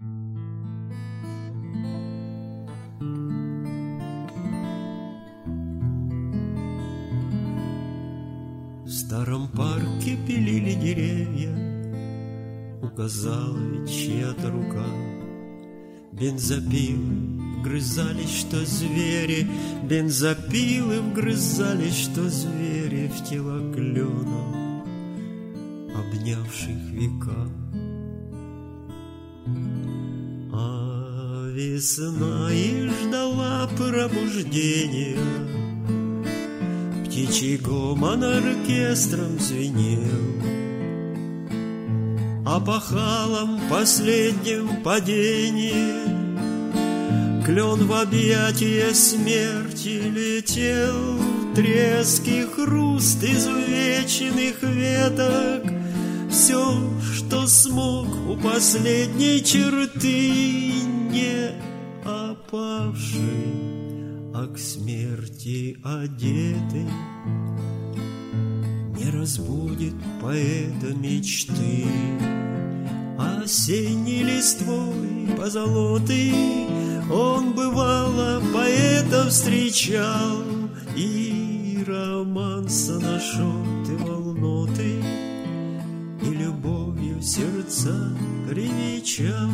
В старом парке пилили деревья, указала чья-то рука. Бензопилы вгрызались, что звери, бензопилы вгрызались, что звери в тела кленов, обнявших века. А весна и ждала пробуждения, птичий гомон оркестром звенел, а по халам последнем падении клен в объятия смерти летел. Треск и хруст изувеченных веток, все, что смог у последней черты, не опавший, а к смерти одетый, не разбудит поэта мечты. Осенней листвой позолотый он, бывало, поэта встречал и романса нашептывал ноты, и любовью сердца привечал.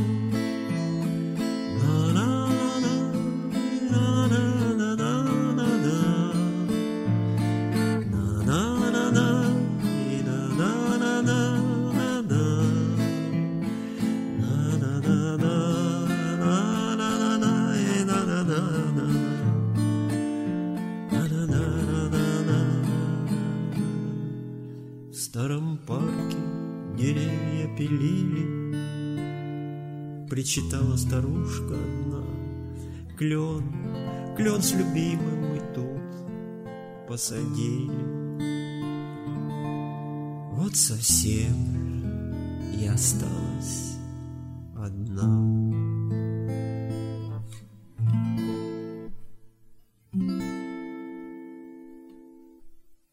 В старом парке деревья пилили, причитала старушка одна. Клен, клен с любимым мы тут посадили. Вот совсем и осталась одна.